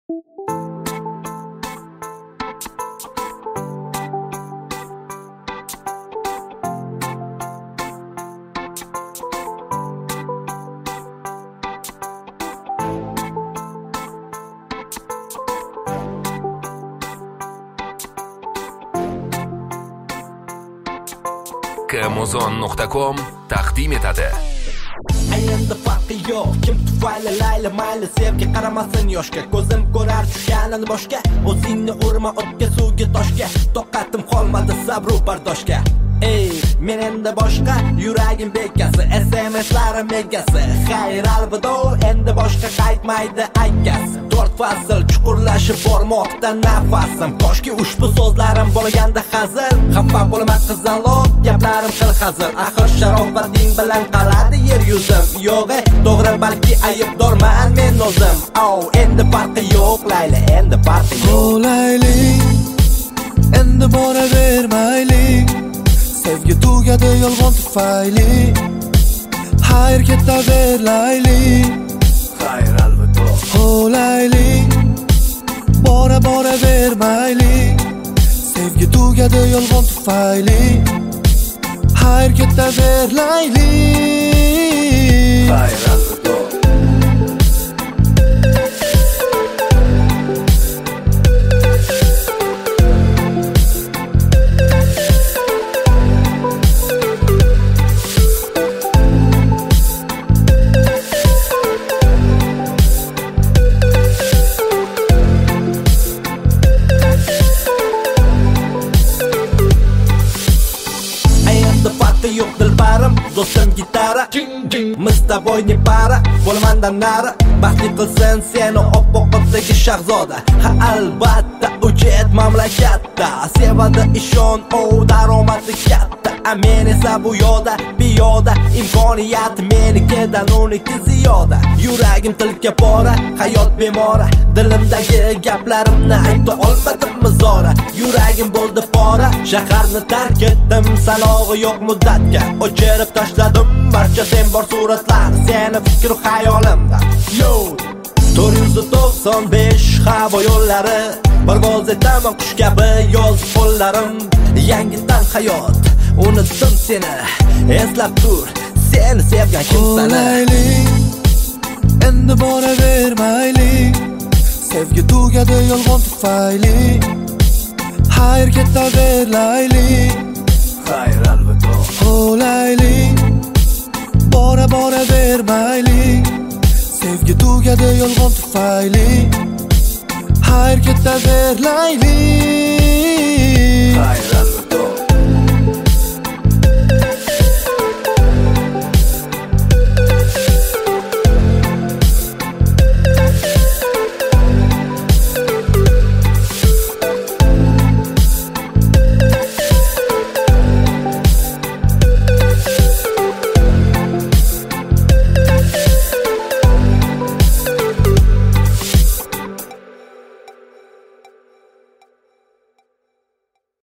Kamuzon.com taqdim etadi. Endi farqi yo'q, kim tufayli layli mayli sevgi qaramasin yoshga. Ko'zim ko'rar tushganini boshga, o'zingni urma o'tga suvga toshga. Toqatim qolmadi sabr bardoshga. Ey, men endi boshqa, yuragim bekasi, SMS'larim megasi. Xayr alvido, endi boshqa qaytmaydi aytgasi. 4 fasl chuqurlashib bormoqda nafasim. Toshki ushbu so'zlarim bo'lganda hazil, xafa bo'lma qizaloq, gaplarim qil hazil. Axir sharofating bilan qaradi yer yuzim. Yo'g'i, to'g'ri balki aybdorman men o'zim. Endi farqi yo'q Layli, endi farqi yo'q. Layli, endi boravermaylik. Sevgi tugadi yolg'on tufayli. Xayr ketaver Layli. Xayr alvido. Layli, boravermaylik. Sevgi tugadi yolg'on tufayli. Xayr ketaver Layli. Xayr alvido. Yo'q dilbarim, do'stim gitara, biz taboy ne para, bo'lmandan nari. Baxtli qilsin seni oppoq qopdagi shahzoda. Ha albatta, ujet mamlakatda, sevadi ishon, daromadi katta. Men esa bu yoda, biyoda, imkoniyat menikidan uniki ziyoda. Yuragim tilka pora, hayot bemora, dilimdagi gaplarimni ayta olmadim mizora. Yuragim bo'ldi pora, shaharni tark etdim, sanog'i yo'q muddatga. O'chirib tashladim barcha sen bor suratlar, seni fikr xayolimda. Yo 495 havo yo'llari, parvoz etaman qush kabi yoz qo'llarim. Yangidan hayot, unutdim seni, eslab tur, seni sevgan kimsan. Layli, endi boravermaylik. Sevgi tugadi yolg'on tufayli. Xayr ketaver Layli. Xayr alvido. Layli, boravermaylik. Sevgi tugadi yolg'on tufayli. Xayr ketaver Layli. Xayr